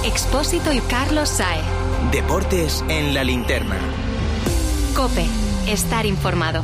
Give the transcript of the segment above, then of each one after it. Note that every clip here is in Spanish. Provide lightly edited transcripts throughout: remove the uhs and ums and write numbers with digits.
Expósito y Carlos Saez. Deportes en la linterna. COPE. Estar informado.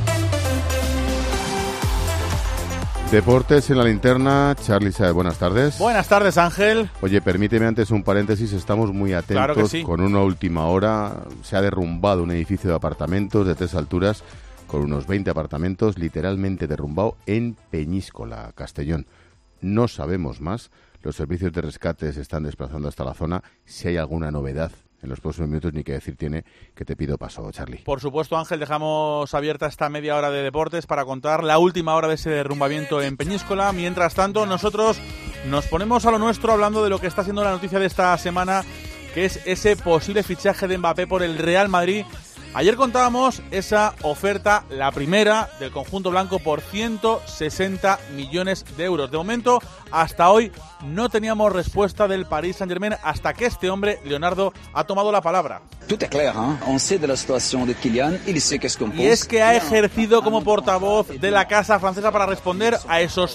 Deportes en la linterna, Charly Saez, buenas tardes. Buenas tardes, Ángel. Oye, permíteme antes un paréntesis, estamos muy atentos. Claro que sí. Con una última hora se ha derrumbado un edificio de apartamentos de 3 alturas con unos 20 apartamentos, literalmente derrumbado en Peñíscola, Castellón. No sabemos más, los servicios de rescate se están desplazando hasta la zona. Si hay alguna novedad en los próximos minutos, ni que decir tiene, que te pido paso, Charly. Por supuesto, Ángel, dejamos abierta esta media hora de deportes para contar la última hora de ese derrumbamiento en Peñíscola. Mientras tanto, nosotros nos ponemos a lo nuestro hablando de lo que está siendo la noticia de esta semana, que es ese posible fichaje de Mbappé por el Real Madrid. Ayer contábamos esa oferta, la primera del conjunto blanco, por 160 millones de euros. De momento, hasta hoy, no teníamos respuesta del Paris Saint-Germain hasta que este hombre, Leonardo, ha tomado la palabra. Tout est clair, hein? On sait de la situación de Kylian, il sait qu'est-ce qu'on pense. Y es que ha ejercido como portavoz de la casa francesa para responder a esos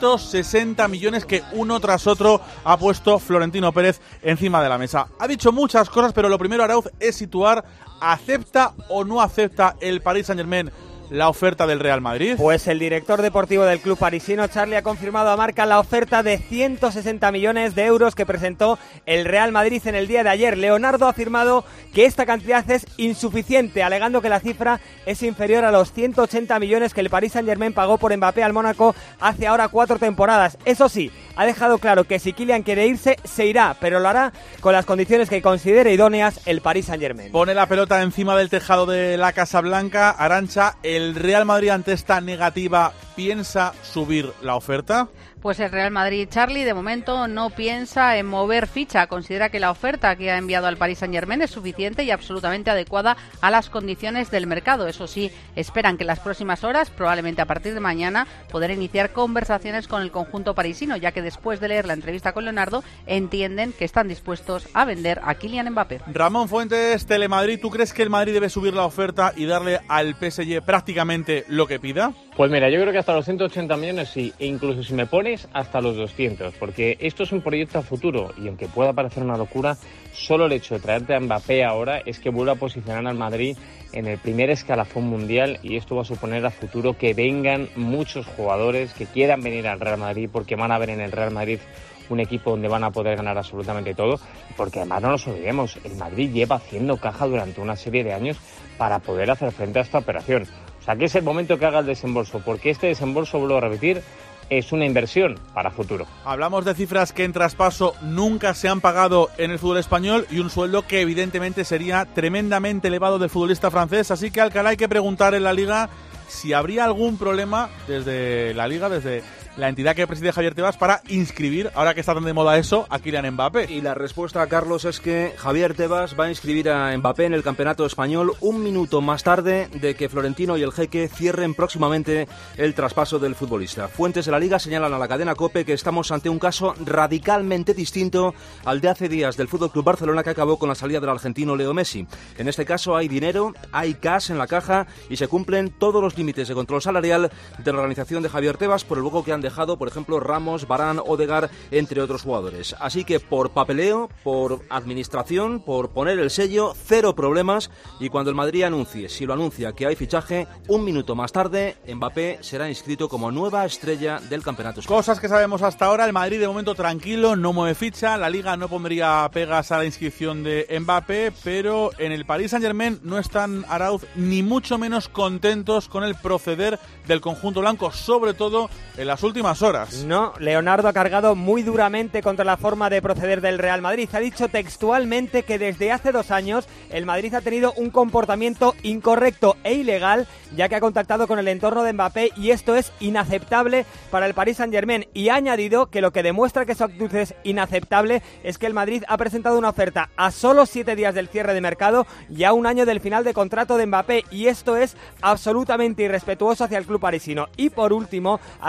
160 millones que uno tras otro ha puesto Florentino Pérez encima de la mesa. Ha dicho muchas cosas, pero lo primero, Arauz, es situar: ¿acepta o no acepta el Paris Saint-Germain la oferta del Real Madrid? Pues el director deportivo del club parisino, Charly, ha confirmado a Marca la oferta de 160 millones de euros que presentó el Real Madrid en el día de ayer. Leonardo ha afirmado que esta cantidad es insuficiente, alegando que la cifra es inferior a los 180 millones que el Paris Saint-Germain pagó por Mbappé al Mónaco hace ahora 4 temporadas. Eso sí, ha dejado claro que si Kylian quiere irse, se irá, pero lo hará con las condiciones que considere idóneas el Paris Saint-Germain. Pone la pelota encima del tejado de la Casa Blanca. Arantxa, ¿el Real Madrid ante esta negativa piensa subir la oferta? Pues el Real Madrid, Charly, de momento no piensa en mover ficha. Considera que la oferta que ha enviado al Paris Saint-Germain es suficiente y absolutamente adecuada a las condiciones del mercado. Eso sí, esperan que en las próximas horas, probablemente a partir de mañana, poder iniciar conversaciones con el conjunto parisino, ya que después de leer la entrevista con Leonardo, entienden que están dispuestos a vender a Kylian Mbappé. Ramón Fuentes, Telemadrid, ¿tú crees que el Madrid debe subir la oferta y darle al PSG prácticamente lo que pida? Pues mira, yo creo que hasta los 180 millones sí, e incluso si me pones hasta los 200, porque esto es un proyecto a futuro y aunque pueda parecer una locura, solo el hecho de traerte a Mbappé ahora es que vuelva a posicionar al Madrid en el primer escalafón mundial, y esto va a suponer a futuro que vengan muchos jugadores que quieran venir al Real Madrid porque van a ver en el Real Madrid un equipo donde van a poder ganar absolutamente todo, porque además no nos olvidemos, el Madrid lleva haciendo caja durante una serie de años para poder hacer frente a esta operación. O sea, que es el momento que haga el desembolso, porque este desembolso, vuelvo a repetir, es una inversión para futuro. Hablamos de cifras que en traspaso nunca se han pagado en el fútbol español y un sueldo que evidentemente sería tremendamente elevado del futbolista francés, así que Alcalá hay que preguntar en la Liga si habría algún problema desde la Liga, desde la entidad que preside Javier Tebas, para inscribir, ahora que está tan de moda eso, a Kylian Mbappé. Y la respuesta, Carlos, es que Javier Tebas va a inscribir a Mbappé en el Campeonato Español un minuto más tarde de que Florentino y el Jeque cierren próximamente el traspaso del futbolista. Fuentes de la Liga señalan a la cadena COPE que estamos ante un caso radicalmente distinto al de hace días del FC Barcelona, que acabó con la salida del argentino Leo Messi. En este caso hay dinero, hay cash en la caja y se cumplen todos los límites de control salarial de la organización de Javier Tebas por el hueco que han dejado, por ejemplo, Ramos, Varane, Odegaard, entre otros jugadores. Así que por papeleo, por administración, por poner el sello, cero problemas, y cuando el Madrid anuncie, si lo anuncia, que hay fichaje, un minuto más tarde, Mbappé será inscrito como nueva estrella del campeonato español. Cosas que sabemos hasta ahora: el Madrid de momento tranquilo, no mueve ficha, la Liga no pondría pegas a la inscripción de Mbappé, pero en el Paris Saint-Germain no están, Arauz, ni mucho menos contentos con el proceder del conjunto blanco, sobre todo en las últimas horas. No, Leonardo ha cargado muy duramente contra la forma de proceder del Real Madrid. Ha dicho textualmente que desde hace 2 años el Madrid ha tenido un comportamiento incorrecto e ilegal, ya que ha contactado con el entorno de Mbappé, y esto es inaceptable para el Paris Saint-Germain. Y ha añadido que lo que demuestra que su actitud es inaceptable es que el Madrid ha presentado una oferta a solo 7 días del cierre de mercado y a 1 año del final de contrato de Mbappé, y esto es absolutamente irrespetuoso hacia el club parisino. Y por último, ha subrayado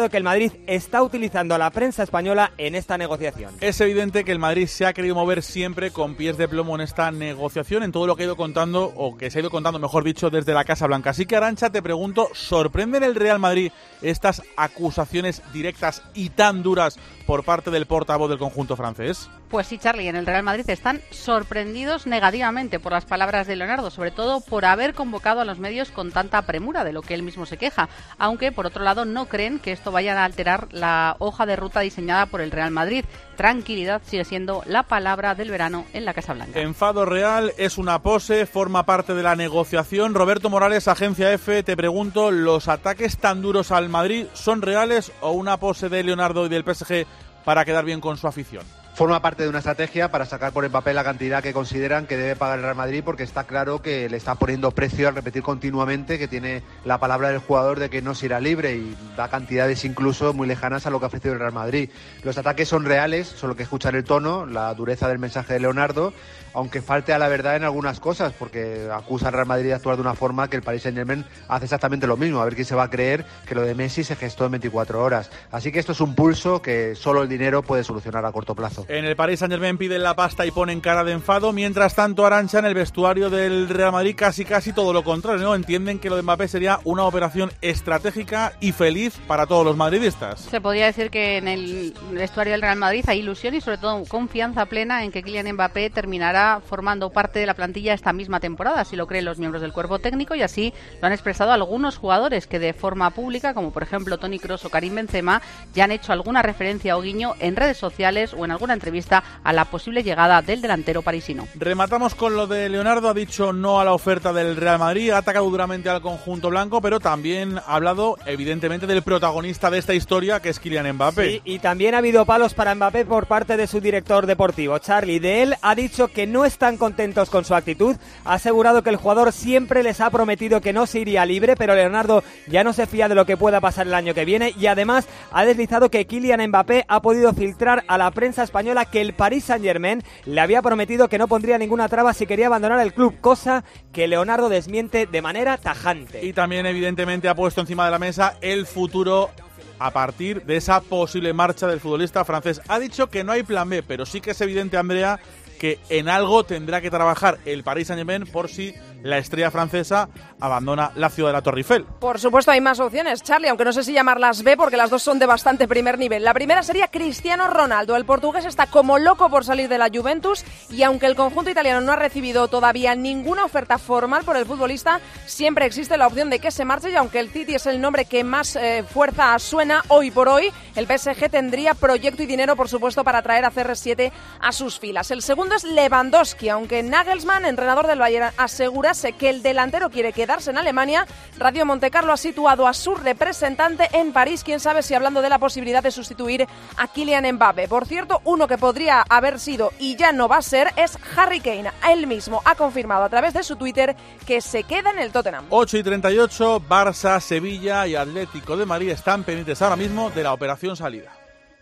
que el Madrid está utilizando a la prensa española en esta negociación. Es evidente que el Madrid se ha querido mover siempre con pies de plomo en esta negociación, en todo lo que ha ido contando, o que se ha ido contando, mejor dicho, desde la Casa Blanca. Así que, Arantxa, te pregunto, ¿sorprenden el Real Madrid estas acusaciones directas y tan duras por parte del portavoz del conjunto francés? Pues sí, Charlie, en el Real Madrid están sorprendidos negativamente por las palabras de Leonardo, sobre todo por haber convocado a los medios con tanta premura, de lo que él mismo se queja, aunque por otro lado no creen que esto vaya a alterar la hoja de ruta diseñada por el Real Madrid. Tranquilidad sigue siendo la palabra del verano en la Casa Blanca. Enfado real, es una pose, forma parte de la negociación. Roberto Morales, Agencia F, te pregunto, ¿los ataques tan duros al Madrid son reales o una pose de Leonardo y del PSG para quedar bien con su afición? Forma parte de una estrategia para sacar por Mbappé la cantidad que consideran que debe pagar el Real Madrid, porque está claro que le está poniendo precio al repetir continuamente que tiene la palabra del jugador de que no se irá libre, y da cantidades incluso muy lejanas a lo que ha ofrecido el Real Madrid. Los ataques son reales, solo que escuchar el tono, la dureza del mensaje de Leonardo, aunque falte a la verdad en algunas cosas, porque acusa al Real Madrid de actuar de una forma que el Paris Saint-Germain hace exactamente lo mismo. A ver quién se va a creer que lo de Messi se gestó en 24 horas. Así que esto es un pulso que solo el dinero puede solucionar a corto plazo. En el Paris Saint-Germain piden la pasta y ponen cara de enfado. Mientras tanto, Arantxa, en el vestuario del Real Madrid casi todo lo contrario, ¿no? Entienden que lo de Mbappé sería una operación estratégica y feliz para todos los madridistas. Se podría decir que en el vestuario del Real Madrid hay ilusión y sobre todo confianza plena en que Kylian Mbappé terminará formando parte de la plantilla esta misma temporada, así lo creen los miembros del cuerpo técnico, y así lo han expresado algunos jugadores que de forma pública, como por ejemplo Toni Kroos o Karim Benzema, ya han hecho alguna referencia o guiño en redes sociales o en alguna entrevista a la posible llegada del delantero parisino. Rematamos con lo de Leonardo. Ha dicho no a la oferta del Real Madrid, ha atacado duramente al conjunto blanco, pero también ha hablado evidentemente del protagonista de esta historia, que es Kylian Mbappé. Sí, y también ha habido palos para Mbappé por parte de su director deportivo, Charlie. De él ha dicho que no están contentos con su actitud, ha asegurado que el jugador siempre les ha prometido que no se iría libre, pero Leonardo ya no se fía de lo que pueda pasar el año que viene, y además ha deslizado que Kylian Mbappé ha podido filtrar a la prensa española que el Paris Saint-Germain le había prometido que no pondría ninguna traba si quería abandonar el club, cosa que Leonardo desmiente de manera tajante. Y también evidentemente ha puesto encima de la mesa el futuro a partir de esa posible marcha del futbolista francés. Ha dicho que no hay plan B, pero sí que es evidente, Andrea, que en algo tendrá que trabajar el Paris Saint-Germain por si la estrella francesa abandona la ciudad de la Torre Eiffel. Por supuesto hay más opciones, Charlie, aunque no sé si llamarlas B, porque las dos son de bastante primer nivel. La primera sería Cristiano Ronaldo. El portugués está como loco por salir de la Juventus, y aunque el conjunto italiano no ha recibido todavía ninguna oferta formal por el futbolista, siempre existe la opción de que se marche, y aunque el City es el nombre que más fuerza suena hoy por hoy, el PSG tendría proyecto y dinero, por supuesto, para traer a CR7 a sus filas. El segundo es Lewandowski. Aunque Nagelsmann, entrenador del Bayern, asegurase que el delantero quiere quedarse en Alemania, Radio Montecarlo ha situado a su representante en París. Quién sabe si hablando de la posibilidad de sustituir a Kylian Mbappé. Por cierto, uno que podría haber sido y ya no va a ser es Harry Kane. Él mismo ha confirmado a través de su Twitter que se queda en el Tottenham. 8:38, Barça, Sevilla y Atlético de Madrid están pendientes ahora mismo de la operación salida.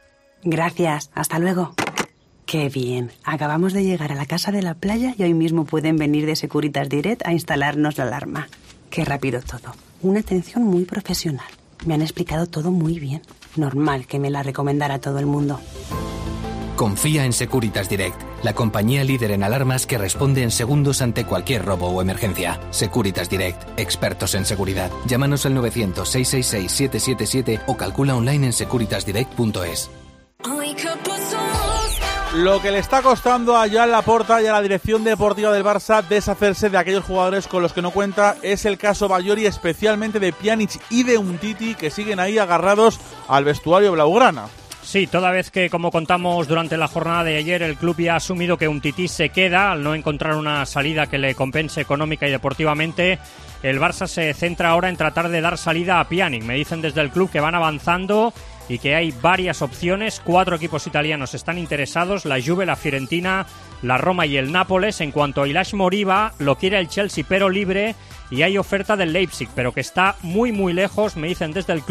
Gracias, hasta luego. Qué bien, acabamos de llegar a la casa de la playa y hoy mismo pueden venir de Securitas Direct a instalarnos la alarma. Qué rápido todo, una atención muy profesional. Me han explicado todo muy bien. Normal que me la recomendara todo el mundo. Confía en Securitas Direct, la compañía líder en alarmas que responde en segundos ante cualquier robo o emergencia. Securitas Direct, expertos en seguridad. Llámanos al 900-666-777 o calcula online en securitasdirect.es. Lo que le está costando a Joan Laporta y a la dirección deportiva del Barça deshacerse de aquellos jugadores con los que no cuenta es el caso Bayori, especialmente de Pjanic y de Umtiti, que siguen ahí agarrados al vestuario blaugrana. Sí, toda vez que, como contamos durante la jornada de ayer, el club ya ha asumido que Umtiti se queda al no encontrar una salida que le compense económica y deportivamente, el Barça se centra ahora en tratar de dar salida a Pjanic. Me dicen desde el club que van avanzando y que hay varias opciones. 4 equipos italianos están interesados: la Juve, la Fiorentina, la Roma y el Nápoles. En cuanto a Ilaix Moriba, lo quiere el Chelsea pero libre, y hay oferta del Leipzig, pero que está muy muy lejos, me dicen desde el club,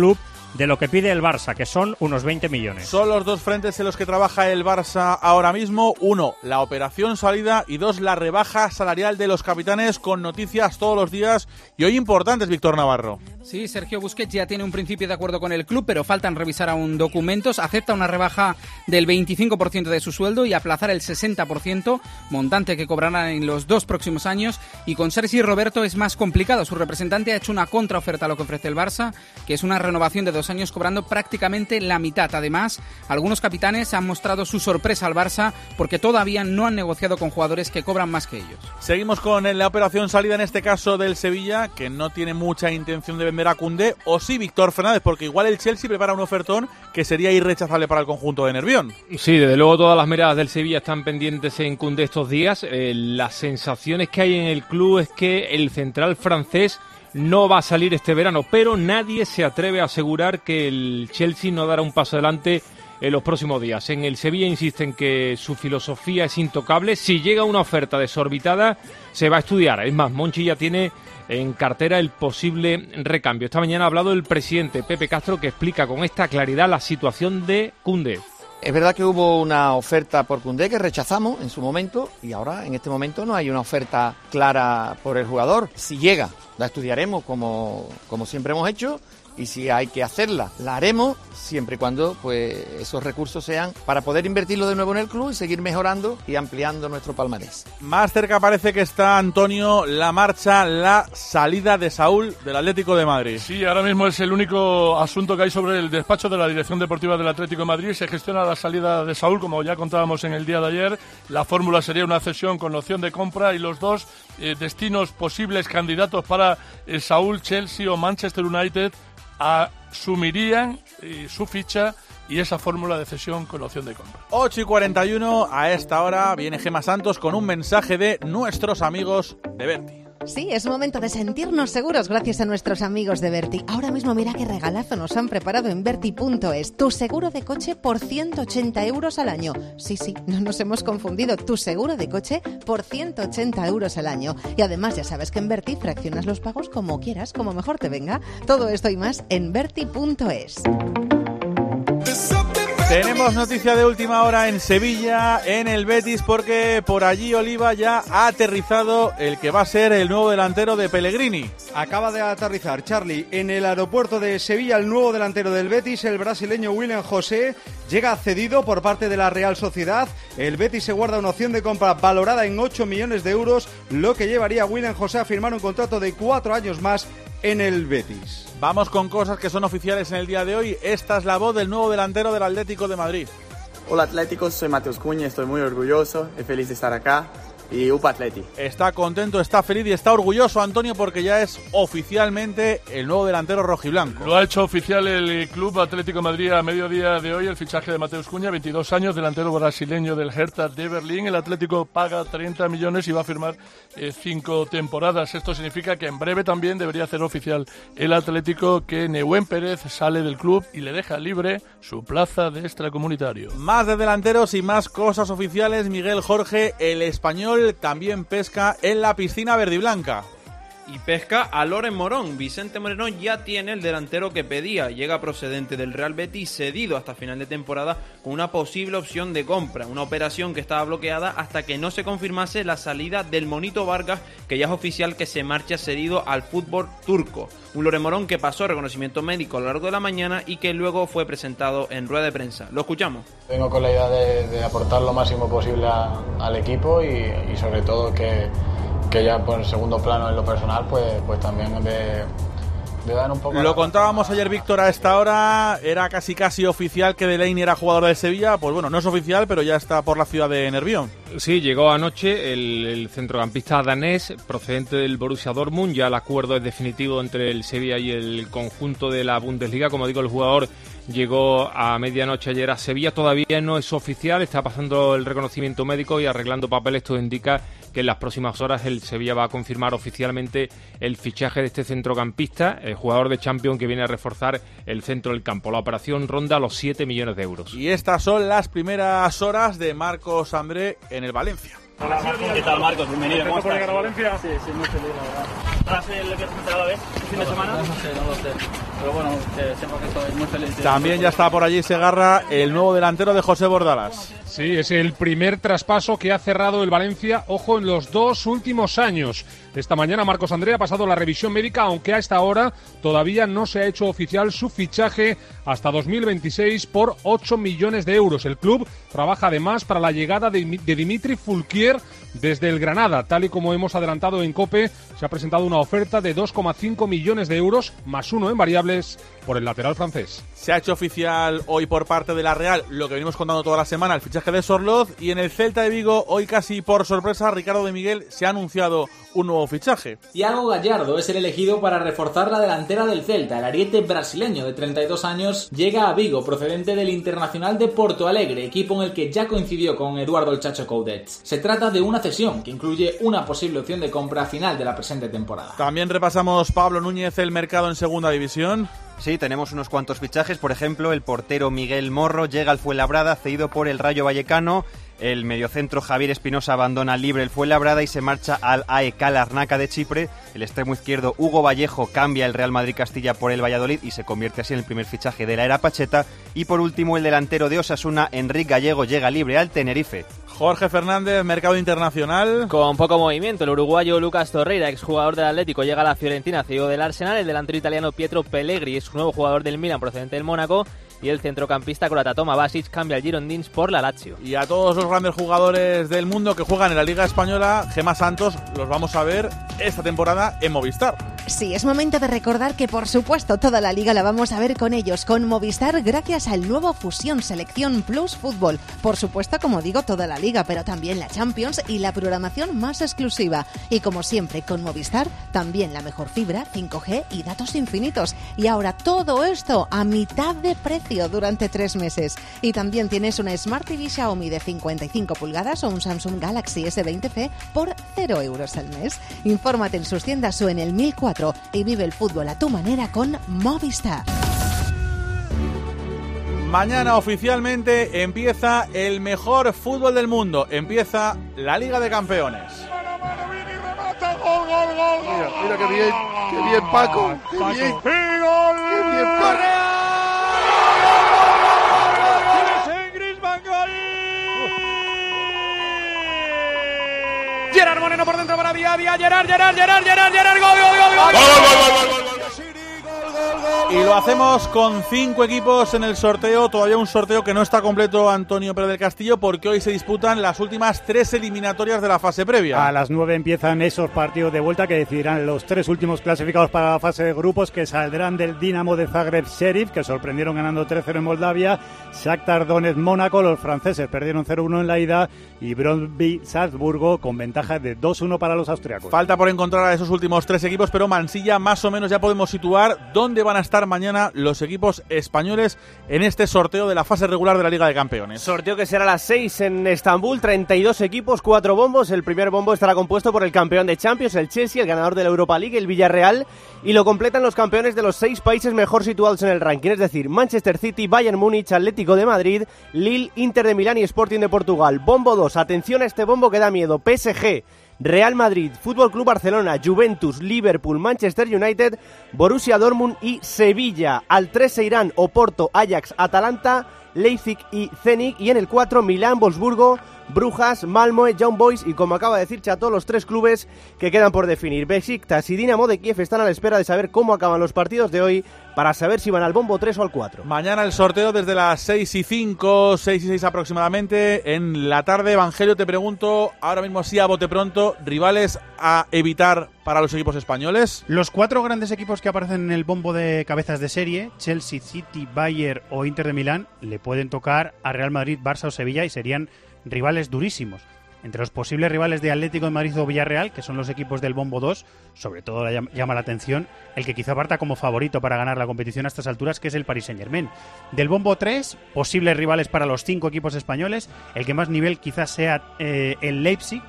de lo que pide el Barça, que son unos 20 millones. Son los dos frentes en los que trabaja el Barça ahora mismo. 1, la operación salida, y 2, la rebaja salarial de los capitanes, con noticias todos los días y hoy importantes, Víctor Navarro. Sí, Sergio Busquets ya tiene un principio de acuerdo con el club, pero faltan revisar aún documentos. Acepta una rebaja del 25% de su sueldo y aplazar el 60%, montante que cobrarán en los 2 próximos años. Y con Sergi Roberto es más complicado. Su representante ha hecho una contraoferta a lo que ofrece el Barça, que es una renovación de 2 años cobrando prácticamente la mitad. Además, algunos capitanes han mostrado su sorpresa al Barça porque todavía no han negociado con jugadores que cobran más que ellos. Seguimos con la operación salida, en este caso del Sevilla, que no tiene mucha intención de vender a Koundé, o sí, Víctor Fernández, porque igual el Chelsea prepara un ofertón que sería irrechazable para el conjunto de Nervión. Sí, desde luego todas las miradas del Sevilla están pendientes en Koundé estos días. Las sensaciones que hay en el club es que el central francés no va a salir este verano, pero nadie se atreve a asegurar que el Chelsea no dará un paso adelante en los próximos días. En el Sevilla insisten que su filosofía es intocable. Si llega una oferta desorbitada, se va a estudiar. Es más, Monchi ya tiene en cartera el posible recambio. Esta mañana ha hablado el presidente Pepe Castro, que explica con esta claridad la situación de Koundé. Es verdad que hubo una oferta por Koundé que rechazamos en su momento, y ahora en este momento no hay una oferta clara por el jugador. Si llega, la estudiaremos como siempre hemos hecho, y si hay que hacerla, la haremos, siempre y cuando pues esos recursos sean para poder invertirlo de nuevo en el club y seguir mejorando y ampliando nuestro palmarés. Más cerca parece que está, Antonio, la marcha, la salida de Saúl del Atlético de Madrid. Sí, ahora mismo es el único asunto que hay sobre el despacho de la Dirección Deportiva del Atlético de Madrid. Se gestiona la salida de Saúl, como ya contábamos en el día de ayer. La fórmula sería una cesión con opción de compra, y los dos destinos posibles candidatos para Saúl, Chelsea o Manchester United, asumirían su ficha y esa fórmula de cesión con opción de compra. 8:41, a esta hora viene Gemma Santos con un mensaje de nuestros amigos de Berti. Sí, es momento de sentirnos seguros gracias a nuestros amigos de Berti. Ahora mismo mira qué regalazo nos han preparado en Berti.es. Tu seguro de coche por 180 euros al año. Sí, no nos hemos confundido. Tu seguro de coche por 180 euros al año. Y además ya sabes que en Berti fraccionas los pagos como quieras, como mejor te venga. Todo esto y más en Berti.es. Tenemos noticia de última hora en Sevilla, en el Betis, porque por allí Oliva ya ha aterrizado el que va a ser el nuevo delantero de Pellegrini. Acaba de aterrizar, Charlie, en el aeropuerto de Sevilla el nuevo delantero del Betis, el brasileño William José, llega cedido por parte de la Real Sociedad. El Betis se guarda una opción de compra valorada en 8 millones de euros, lo que llevaría a William José a firmar un contrato de 4 años más en el Betis. Vamos con cosas que son oficiales en el día de hoy. Esta es la voz del nuevo delantero del Atlético de Madrid. Hola Atlético, soy Mateus Cunha, estoy muy orgulloso y feliz de estar acá. Y UPA Atleti. Está contento, está feliz y está orgulloso, Antonio, porque ya es oficialmente el nuevo delantero rojiblanco. Lo ha hecho oficial el Club Atlético de Madrid a mediodía de hoy, el fichaje de Mateus Cunha, 22 años, delantero brasileño del Hertha de Berlín. El Atlético paga 30 millones y va a firmar 5 temporadas. Esto significa que en breve también debería hacer oficial el Atlético que Nehuen Pérez sale del club y le deja libre su plaza de extracomunitario. Más de delanteros y más cosas oficiales. Miguel Jorge, el español, también pesca en la piscina verdiblanca. Y pesca a Loren Morón. Vicente Moreno ya tiene el delantero que pedía. Llega procedente del Real Betis, cedido hasta final de temporada con una posible opción de compra. Una operación que estaba bloqueada hasta que no se confirmase la salida del Monito Vargas, que ya es oficial que se marcha cedido al fútbol turco. Un Loren Morón que pasó reconocimiento médico a lo largo de la mañana y que luego fue presentado en rueda de prensa. Lo escuchamos. Vengo con la idea de aportar lo máximo posible al equipo y sobre todo que ya por el segundo plano en lo personal pues también de dar un poco. Lo contábamos ayer, Víctor, a esta hora era casi oficial que Delaney era jugador de Sevilla. Pues bueno, no es oficial, pero ya está por la ciudad de Nervión. Sí, llegó anoche el centrocampista danés procedente del Borussia Dortmund. Ya el acuerdo es definitivo entre el Sevilla y el conjunto de la Bundesliga. Como digo, el jugador llegó a medianoche ayer a Sevilla. Todavía no es oficial, está pasando el reconocimiento médico y arreglando papeles. Esto indica que en las próximas horas el Sevilla va a confirmar oficialmente el fichaje de este centrocampista, el jugador de Champions que viene a reforzar el centro del campo. La operación ronda los 7 millones de euros. Y estas son las primeras horas de Marcos André en el Valencia. Hola, ¿qué tal, Marcos? Bienvenido. ¿Cómo estás? ¿Por llegar a Valencia? Sí, muy feliz, la verdad. tras el viernes ante el Alavés, el fin de semana? No lo sé. Pero bueno, siempre que estoy muy feliz. También ya está por allí Segarra, el nuevo delantero de José Bordalas. Sí, es el primer traspaso que ha cerrado el Valencia, ojo, en los 2 últimos años. Esta mañana Marcos André ha pasado la revisión médica, aunque a esta hora todavía no se ha hecho oficial su fichaje hasta 2026 por 8 millones de euros. El club trabaja además para la llegada de Dimitri Fulquier desde el Granada. Tal y como hemos adelantado en COPE, se ha presentado una oferta de 2,5 millones de euros, más 1 en variables, por el lateral francés. Se ha hecho oficial hoy por parte de la Real lo que venimos contando toda la semana, el fichaje de Sorloz, y en el Celta de Vigo, hoy casi por sorpresa, Ricardo de Miguel se ha anunciado un nuevo fichaje. Thiago Gallardo es el elegido para reforzar la delantera del Celta. El ariete brasileño de 32 años llega a Vigo, procedente del Internacional de Porto Alegre, equipo en el que ya coincidió con Eduardo el Chacho Coudet. Se trata de una cesión que incluye una posible opción de compra a final de la presente temporada. También repasamos, Pablo Núñez, el mercado en segunda división. Sí, tenemos unos cuantos fichajes. Por ejemplo, el portero Miguel Morro llega al Fuenlabrada, cedido por el Rayo Vallecano. El mediocentro Javier Espinosa abandona libre el Fuenlabrada y se marcha al AEK Larnaca de Chipre. El extremo izquierdo Hugo Vallejo cambia el Real Madrid Castilla por el Valladolid y se convierte así en el primer fichaje de la era Pacheta. Y por último, el delantero de Osasuna, Enric Gallego, llega libre al Tenerife. Jorge Fernández, mercado internacional. Con poco movimiento, el uruguayo Lucas Torreira, exjugador del Atlético, llega a la Fiorentina, cedido del Arsenal. El delantero italiano Pietro Pellegrini es un nuevo jugador del Milan procedente del Mónaco. Y el centrocampista croata Toma Basic cambia el Girondins por la Lazio. Y a todos los grandes jugadores del mundo que juegan en la Liga Española, Gemma Santos, los vamos a ver esta temporada en Movistar. Sí, es momento de recordar que, por supuesto, toda la Liga la vamos a ver con ellos, con Movistar, gracias al nuevo Fusión Selección Plus Fútbol. Por supuesto, como digo, toda la Liga, pero también la Champions y la programación más exclusiva. Y como siempre, con Movistar, también la mejor fibra, 5G y datos infinitos. Y ahora todo esto a mitad de precio durante 3 meses. Y también tienes una Smart TV Xiaomi de 55 pulgadas o un Samsung Galaxy S20 por 0 euros al mes. Infórmate en sus tiendas o en el 1004 y vive el fútbol a tu manera con Movistar. Mañana oficialmente empieza el mejor fútbol del mundo. Empieza la Liga de Campeones. Mira qué bien Paco. Qué bien Paco. Gerard Moreno por dentro para Gerard, gol. Y lo hacemos con 5 equipos en el sorteo, todavía un sorteo que no está completo, Antonio Pérez del Castillo, porque hoy se disputan las últimas 3 eliminatorias de la fase previa. A las 9 empiezan esos partidos de vuelta que decidirán los 3 últimos clasificados para la fase de grupos, que saldrán del Dinamo de Zagreb Sheriff, que sorprendieron ganando 3-0 en Moldavia, Shakhtar Donetsk Mónaco, los franceses perdieron 0-1 en la ida, y Brøndby Salzburgo con ventaja de 2-1 para los austriacos. Falta por encontrar a esos últimos 3 equipos, pero Mansilla más o menos ya podemos situar dónde van a estar mañana los equipos españoles en este sorteo de la fase regular de la Liga de Campeones. Sorteo que será a las 6 en Estambul, 32 equipos, 4 bombos. El primer bombo estará compuesto por el campeón de Champions, el Chelsea, el ganador de la Europa League, el Villarreal, y lo completan los campeones de los 6 países mejor situados en el ranking, es decir, Manchester City, Bayern Múnich, Atlético de Madrid, Lille, Inter de Milán y Sporting de Portugal. Bombo 2, atención a este bombo que da miedo, PSG, Real Madrid, Fútbol Club Barcelona, Juventus, Liverpool, Manchester United, Borussia Dortmund y Sevilla. Al 3 se irán Oporto, Ajax, Atalanta, Leipzig y Zenit. Y en el 4 Milán, Wolfsburgo, Brujas, Malmö, Young Boys y, como acaba de decir Chato, los 3 clubes que quedan por definir. Besiktas y Dinamo de Kiev están a la espera de saber cómo acaban los partidos de hoy para saber si van al bombo 3 o al 4. Mañana el sorteo desde las 6:05, 6:06 aproximadamente. En la tarde, Evangelio, te pregunto, ahora mismo así a bote pronto, rivales a evitar para los equipos españoles. Los 4 grandes equipos que aparecen en el bombo de cabezas de serie, Chelsea, City, Bayern o Inter de Milán, le pueden tocar a Real Madrid, Barça o Sevilla y serían rivales durísimos. Entre los posibles rivales de Atlético de Madrid o Villarreal, que son los equipos del bombo 2, sobre todo llama la atención el que quizá parta como favorito para ganar la competición a estas alturas, que es el Paris Saint-Germain. Del bombo 3, posibles rivales para los 5 equipos españoles, el que más nivel quizás sea el Leipzig,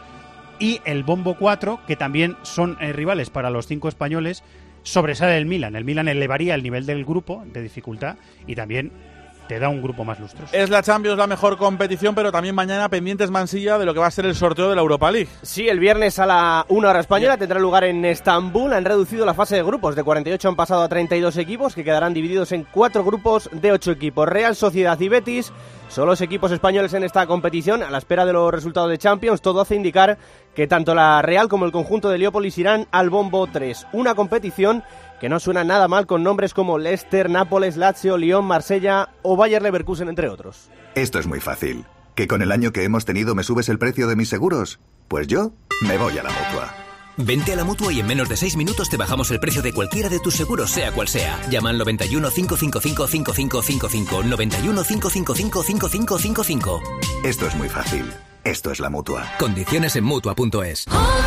y el bombo 4, que también son rivales para los 5 españoles, sobresale el Milan. El Milan elevaría el nivel del grupo de dificultad y también te da un grupo más lustroso. Es la Champions la mejor competición, pero también mañana pendientes Mansilla de lo que va a ser el sorteo de la Europa League. Sí, el viernes a la 1 hora española tendrá lugar en Estambul. Han reducido la fase de grupos, de 48 han pasado a 32 equipos, que quedarán divididos en 4 grupos de 8 equipos. Real Sociedad y Betis son los equipos españoles en esta competición. A la espera de los resultados de Champions, todo hace indicar que tanto la Real como el conjunto de Leópolis irán al bombo 3. Una competición que no suena nada mal con nombres como Leicester, Nápoles, Lazio, Lyon, Marsella o Bayer Leverkusen, entre otros. Esto es muy fácil. ¿Que con el año que hemos tenido me subes el precio de mis seguros? Pues yo me voy a la Mutua. Vente a la Mutua y en menos de 6 minutos te bajamos el precio de cualquiera de tus seguros, sea cual sea. Llama al 91 555 5555, 91 555 5555. Esto es muy fácil. Esto es la Mutua. Condiciones en Mutua.es.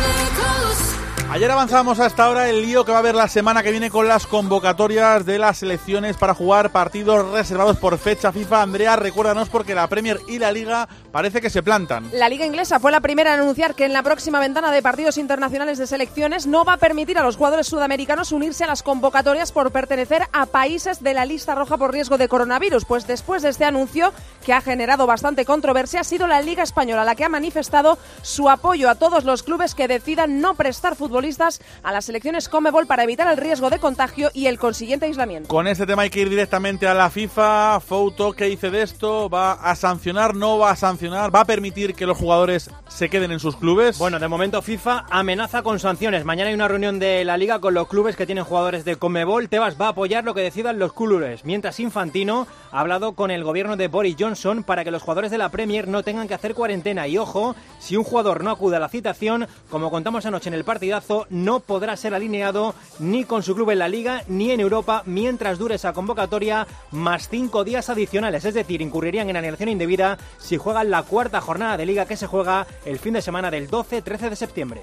Ayer avanzábamos a esta hora el lío que va a haber la semana que viene con las convocatorias de las selecciones para jugar partidos reservados por fecha FIFA. Andrea, recuérdanos, porque la Premier y la Liga parece que se plantan. La Liga Inglesa fue la primera en anunciar que en la próxima ventana de partidos internacionales de selecciones no va a permitir a los jugadores sudamericanos unirse a las convocatorias por pertenecer a países de la lista roja por riesgo de coronavirus. Pues después de este anuncio, que ha generado bastante controversia, ha sido la Liga Española la que ha manifestado su apoyo a todos los clubes que decidan no prestar futbolistas a las selecciones Conmebol para evitar el riesgo de contagio y el consiguiente aislamiento. Con este tema hay que ir directamente a la FIFA. Fouto, ¿qué dice de esto? ¿Va a sancionar? ¿No va a sancionar? ¿Va a permitir que los jugadores se queden en sus clubes? Bueno, de momento FIFA amenaza con sanciones. Mañana hay una reunión de la Liga con los clubes que tienen jugadores de Conmebol. Tebas va a apoyar lo que decidan los clubes, mientras Infantino ha hablado con el gobierno de Boris Johnson para que los jugadores de la Premier no tengan que hacer cuarentena. Y ojo, si un jugador no acude a la citación, como contamos anoche en el partidazo, no podrá ser alineado ni con su club en la Liga ni en Europa mientras dure esa convocatoria, más 5 días adicionales. Es decir, incurrirían en alineación indebida si juegan la cuarta jornada de Liga, que se juega el fin de semana del 12-13 de septiembre.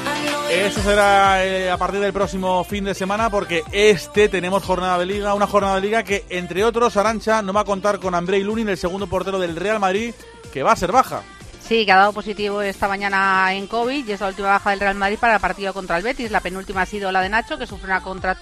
Eso será a partir del próximo fin de semana, porque tenemos jornada de Liga, una jornada de Liga que, entre otros, Arantxa, no va a contar con Andrei Lunin, el segundo portero del Real Madrid, que va a ser baja. Sí, que ha dado positivo esta mañana en COVID y es la última baja del Real Madrid para el partido contra el Betis. La penúltima ha sido la de Nacho, que sufre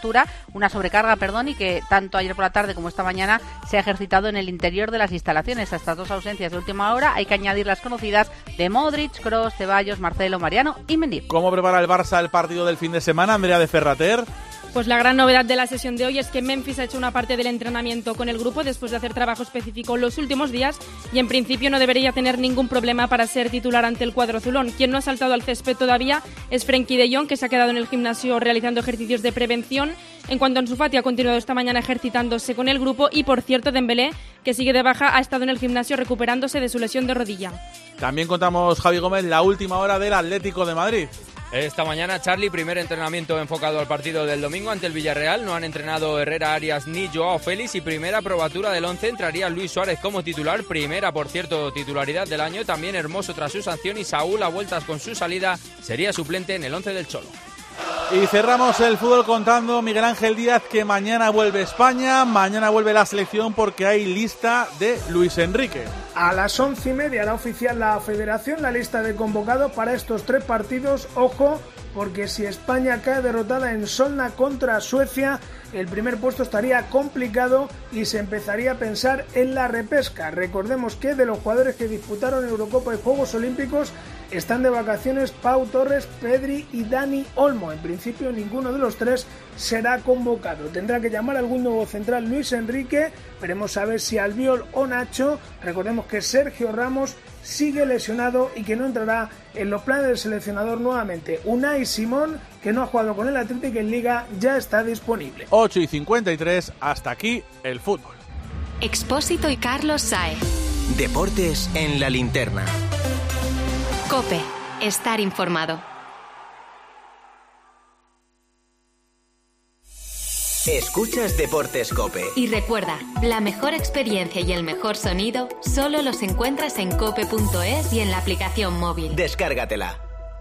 una sobrecarga, y que tanto ayer por la tarde como esta mañana se ha ejercitado en el interior de las instalaciones. A estas dos ausencias de última hora hay que añadir las conocidas de Modric, Kroos, Ceballos, Marcelo, Mariano y Mendy. ¿Cómo prepara el Barça el partido del fin de semana, Andrea de Ferrater? Pues la gran novedad de la sesión de hoy es que Memphis ha hecho una parte del entrenamiento con el grupo después de hacer trabajo específico los últimos días y en principio no debería tener ningún problema para ser titular ante el cuadro azulón. Quien no ha saltado al césped todavía es Frenkie de Jong, que se ha quedado en el gimnasio realizando ejercicios de prevención. En cuanto a Ansu Fati, ha continuado esta mañana ejercitándose con el grupo y, por cierto, Dembélé, que sigue de baja, ha estado en el gimnasio recuperándose de su lesión de rodilla. También contamos, Javi Gómez, la última hora del Atlético de Madrid. Esta mañana, Charlie, primer entrenamiento enfocado al partido del domingo ante el Villarreal. No han entrenado Herrera, Arias ni Joao Félix y primera probatura del 11. Entraría Luis Suárez como titular. Primera, por cierto, titularidad del año. También Hermoso tras su sanción y Saúl a vueltas con su salida. Sería suplente en el 11 del Cholo. Y cerramos el fútbol contando, Miguel Ángel Díaz, que mañana vuelve España, mañana vuelve la selección porque hay lista de Luis Enrique. A las 11:30 hará oficial la Federación la lista de convocados para estos 3 partidos. Ojo, porque si España cae derrotada en Solna contra Suecia, el primer puesto estaría complicado y se empezaría a pensar en la repesca. Recordemos que de los jugadores que disputaron Eurocopa y Juegos Olímpicos están de vacaciones Pau Torres, Pedri y Dani Olmo. En principio ninguno de los 3 será convocado. Tendrá que llamar algún nuevo central Luis Enrique. Veremos a ver si Albiol o Nacho. Recordemos que Sergio Ramos sigue lesionado y que no entrará en los planes del seleccionador nuevamente. Unai Simón, que no ha jugado con el Atlético en Liga, ya está disponible. 8:53, hasta aquí el fútbol. Expósito y Carlos Saez. Deportes en la linterna. COPE. Estar informado. Escuchas Deportes COPE. Y recuerda, la mejor experiencia y el mejor sonido solo los encuentras en cope.es y en la aplicación móvil. Descárgatela.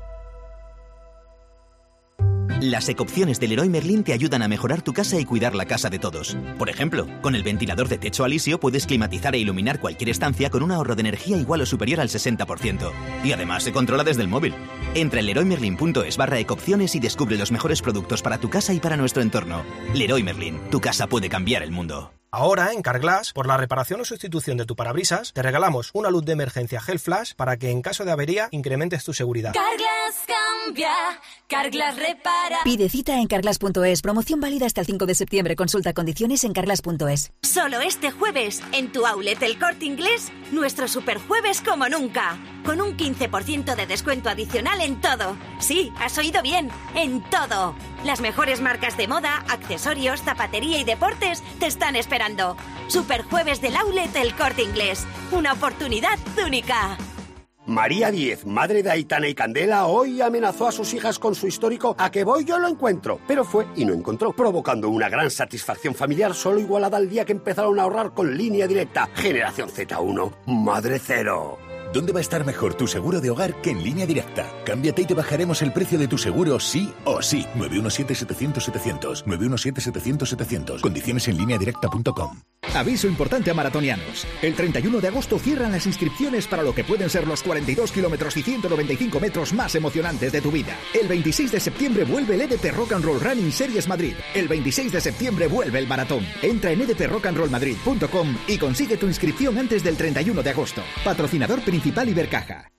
Las ecopciones del Leroy Merlin te ayudan a mejorar tu casa y cuidar la casa de todos. Por ejemplo, con el ventilador de techo alisio puedes climatizar e iluminar cualquier estancia con un ahorro de energía igual o superior al 60%. Y además se controla desde el móvil. Entra en leroymerlin.es/ecopciones y descubre los mejores productos para tu casa y para nuestro entorno. Leroy Merlin, tu casa puede cambiar el mundo. Ahora, en Carglass, por la reparación o sustitución de tu parabrisas, te regalamos una luz de emergencia Gel Flash para que en caso de avería incrementes tu seguridad. Carglass cambia, Carglass repara. Pide cita en carglass.es. Promoción válida hasta el 5 de septiembre. Consulta condiciones en carglass.es. Solo este jueves, en tu outlet El Corte Inglés, nuestro superjueves como nunca. Con un 15% de descuento adicional en todo. Sí, has oído bien, en todo. Las mejores marcas de moda, accesorios, zapatería y deportes te están esperando. Superjueves del outlet El Corte Inglés. Una oportunidad única. María Díez, madre de Aitana y Candela, hoy amenazó a sus hijas con su histórico "a que voy yo lo encuentro", pero fue y no encontró, provocando una gran satisfacción familiar solo igualada al día que empezaron a ahorrar con Línea Directa. Generación Z1, madre cero. ¿Dónde va a estar mejor tu seguro de hogar que en Línea Directa? Cámbiate y te bajaremos el precio de tu seguro sí o sí. 917-700-700. 917-700-700. Condiciones en lineadirecta.com. Aviso importante a maratonianos. El 31 de agosto cierran las inscripciones para lo que pueden ser los 42 kilómetros y 195 metros más emocionantes de tu vida. El 26 de septiembre vuelve el EDP Rock and Roll Running Series Madrid. El 26 de septiembre vuelve el maratón. Entra en edprockandrollmadrid.com y consigue tu inscripción antes del 31 de agosto. Patrocinador principal Ibercaja.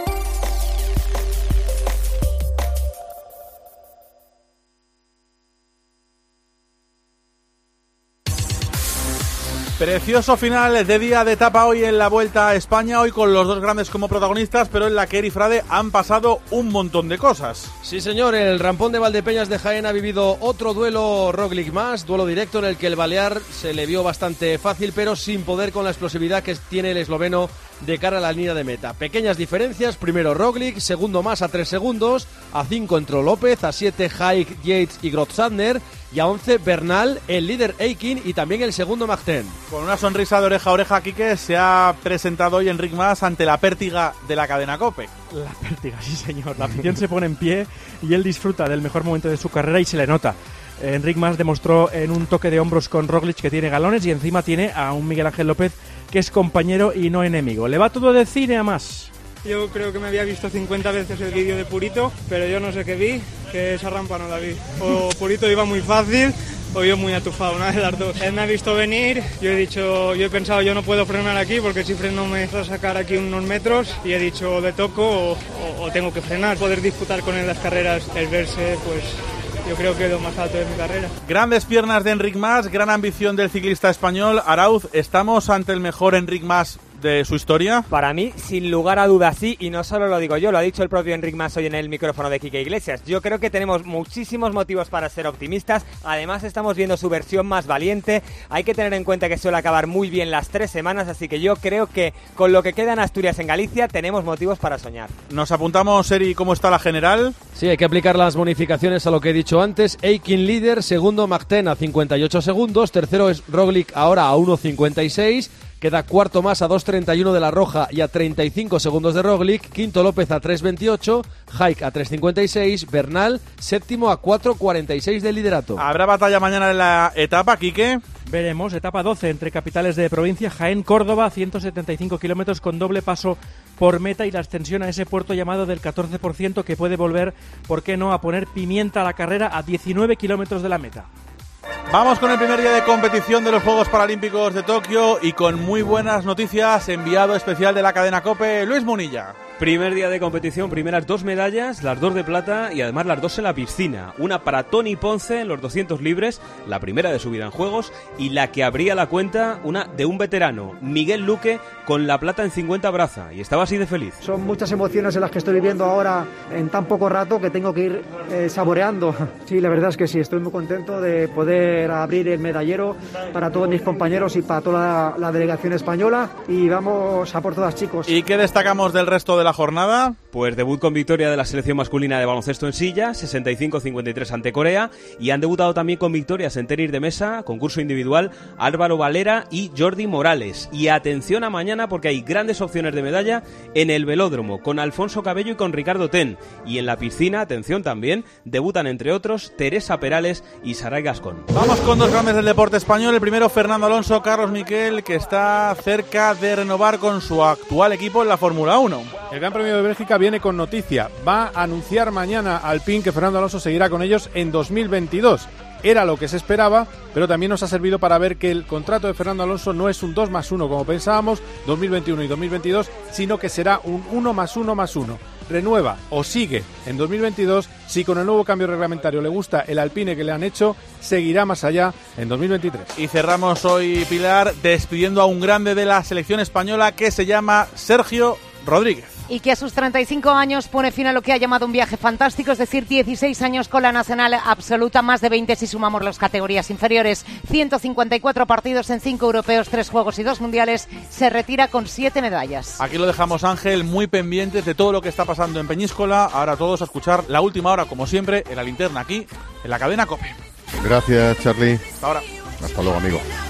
Precioso final de día de etapa hoy en la Vuelta a España, hoy con los dos grandes como protagonistas, pero en la que Eri Frade han pasado un montón de cosas. Sí señor, el Rampón de Valdepeñas de Jaén ha vivido otro duelo Roglic más, duelo directo en el que el balear se le vio bastante fácil, pero sin poder con la explosividad que tiene el esloveno de cara a la línea de meta. Pequeñas diferencias, primero Roglic, segundo más a 3 segundos, a 5 entró López, a 7 Haig, Yates y Groth-Sadner, y a 11 Bernal, el líder Eikin y también el segundo Martin. Con una sonrisa de oreja a oreja, Quique, se ha presentado hoy Enric Mas ante la pértiga de la cadena COPE. La pértiga, sí señor. La afición se pone en pie y él disfruta del mejor momento de su carrera y se le nota. Enric Mas demostró en un toque de hombros con Roglic que tiene galones y encima tiene a un Miguel Ángel López que es compañero y no enemigo. Le va todo de cine a Mas. Yo creo que me había visto 50 veces el vídeo de Purito, pero yo no sé qué vi, que esa rampa no la vi. O Purito iba muy fácil o yo muy atufado, una de las dos. Él me ha visto venir, yo he pensado yo no puedo frenar aquí porque si freno me va a sacar aquí unos metros y he dicho o le toco o tengo que frenar. Poder disputar con él las carreras, el verse, pues yo creo que es lo más alto de mi carrera. Grandes piernas de Enric Mas, gran ambición del ciclista español. Arauz, ¿estamos ante el mejor Enric Mas de su historia? Para mí, sin lugar a dudas, sí, y no solo lo digo yo, lo ha dicho el propio Enric Mas hoy en el micrófono de Quique Iglesias. Yo creo que tenemos muchísimos motivos para ser optimistas, además estamos viendo su versión más valiente, hay que tener en cuenta que suele acabar muy bien las 3 semanas, así que yo creo que con lo que queda en Asturias en Galicia tenemos motivos para soñar. Nos apuntamos, Eri, ¿cómo está la general? Sí, hay que aplicar las bonificaciones a lo que he dicho antes. Eikin líder, segundo Martin a 58 segundos, tercero es Roglic ahora a 1.56, queda cuarto más a 2.31 de la Roja y a 35 segundos de Roglic, quinto López a 3.28, Haig a 3.56, Bernal séptimo a 4.46 del liderato. ¿Habrá batalla mañana en la etapa, Quique? Veremos, etapa 12 entre capitales de provincia, Jaén-Córdoba, 175 kilómetros con doble paso por meta y la extensión a ese puerto llamado del 14% que puede volver, ¿por qué no?, a poner pimienta a la carrera a 19 kilómetros de la meta. Vamos con el primer día de competición de los Juegos Paralímpicos de Tokio y con muy buenas noticias, enviado especial de la cadena COPE, Luis Munilla. Primer día de competición, primeras 2 medallas, las 2 de plata y además las 2 en la piscina. Una para Tony Ponce en los 200 libres, la primera de su vida en Juegos, y la que abría la cuenta, una de un veterano, Miguel Luque, con la plata en 50 braza, y estaba así de feliz. Son muchas emociones en las que estoy viviendo ahora en tan poco rato que tengo que ir saboreando. Sí, la verdad es que sí, estoy muy contento de poder abrir el medallero para todos mis compañeros y para toda la delegación española, y vamos a por todas, chicos. ¿Y qué destacamos del resto de la jornada? Pues debut con victoria de la selección masculina de baloncesto en silla, 65-53 ante Corea, y han debutado también con victorias en tenis de mesa, concurso individual, Álvaro Valera y Jordi Morales. Y atención a mañana porque hay grandes opciones de medalla en el velódromo, con Alfonso Cabello y con Ricardo Ten. Y en la piscina, atención también, debutan entre otros Teresa Perales y Saray Gascón. Vamos con dos grandes del deporte español. El primero, Fernando Alonso, Carlos Miquel, que está cerca de renovar con su actual equipo en la Fórmula 1. El Gran Premio de Bélgica viene con noticia. Va a anunciar mañana Alpine que Fernando Alonso seguirá con ellos en 2022. Era lo que se esperaba, pero también nos ha servido para ver que el contrato de Fernando Alonso no es un 2+1 como pensábamos, 2021 y 2022, sino que será un 1+1+1. Renueva o sigue en 2022, si con el nuevo cambio reglamentario le gusta el Alpine que le han hecho, seguirá más allá en 2023. Y cerramos hoy, Pilar, despidiendo a un grande de la selección española que se llama Sergio Rodríguez. Y que a sus 35 años pone fin a lo que ha llamado un viaje fantástico, es decir, 16 años con la nacional absoluta, más de 20 si sumamos las categorías inferiores, 154 partidos en 5 europeos, 3 juegos y 2 mundiales, se retira con 7 medallas. Aquí lo dejamos, Ángel, muy pendientes de todo lo que está pasando en Peñíscola. Ahora todos a escuchar la última hora, como siempre, en la linterna aquí, en la cadena COPE. Gracias, Charlie. Hasta ahora. Hasta luego, amigo.